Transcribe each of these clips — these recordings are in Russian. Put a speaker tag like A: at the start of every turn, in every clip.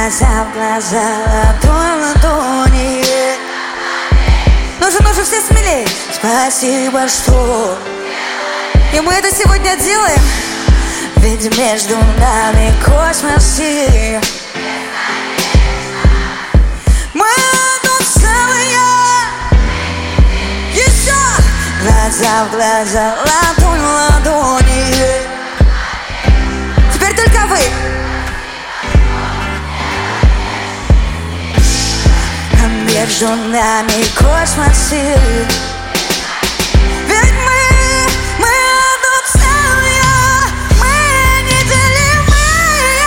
A: Глаза в глаза, ладонь в ладони. Ну же, все смелее. Спасибо, что и мы это сегодня делаем. Ведь между нами космос и мы одно целое. Еще глаза в глаза, ладонь в ладони. Теперь только вы. А между нами космос и ведь мы одно целое, мы неделимые.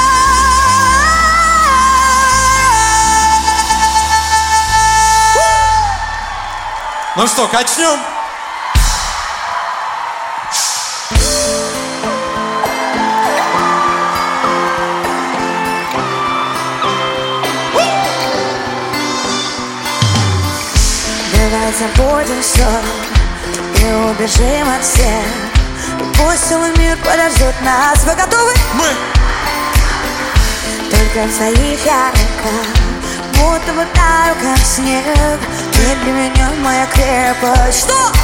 B: Ну что, качнем?
A: Давай забудем все и убежим от всех. Пусть целый мир подождет нас. Вы готовы?
B: Мы!
A: Только в твоих я руках, будто бы таю, как снег. Ты для меня моя крепость. Что?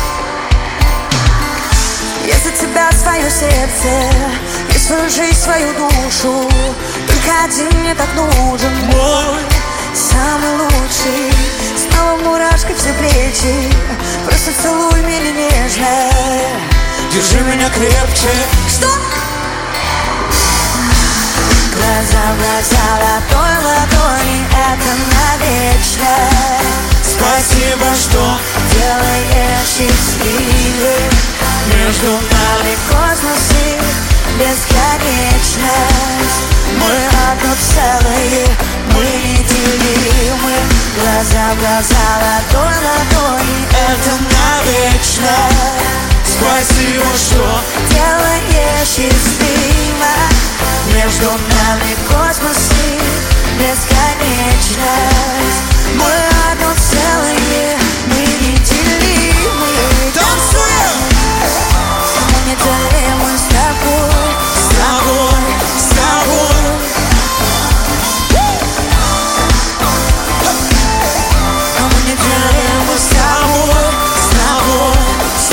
A: Если тебя свое сердце и свою жизнь, свою душу, только один мне так нужен. Мой самый лучший. Снова мурашки все плечи. Просто целуй меня нежно.
B: Держи меня крепче.
A: Что? Глаза в глаза, ладонь в ладони. Это навечно.
B: Спасибо, что
A: делаешь счастливым. Между нами космос и бесконечность. Мы одно целое, мы неделимы. Глаза в глаза, ладонь в ладони.
B: это навечно. Спасибо, что
A: делаешь счастливо. Между нами космос и бесконечность. Мы одно целое, мы неделимы.
B: танцуем!
A: Мы неделимы с тобой,
B: С тобой, с тобой.
A: мы неделимы с тобой,
B: С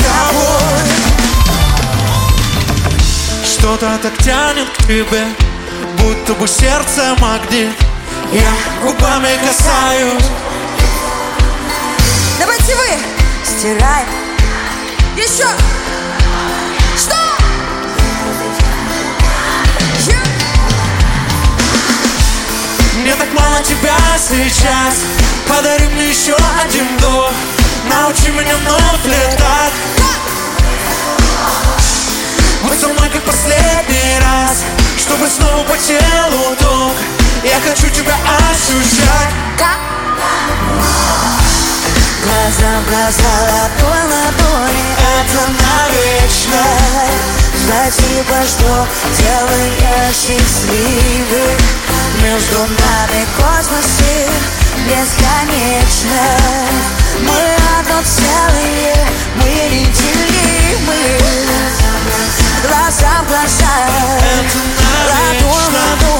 B: тобой. Что-то так тянет к тебе, будто бы сердце магнит. Я губами касаюсь.
A: Давайте вы стираем. Еще. Что?
B: Мне так мало тебя сейчас. Подари мне еще один вдох. Научи меня вновь летать. Будь со мной как последний раз, чтобы снова по телу ток. Я хочу тебя ощущать.
A: Глаза в глаза, ладонь в ладони. Это навечно. Спасибо, что делаешь счастливым. Между нами космос и бесконечность. Мы одно целое, мы неделимы. Глаза в глаза,
B: Это
A: ладонь в
B: навечно.
A: ладони.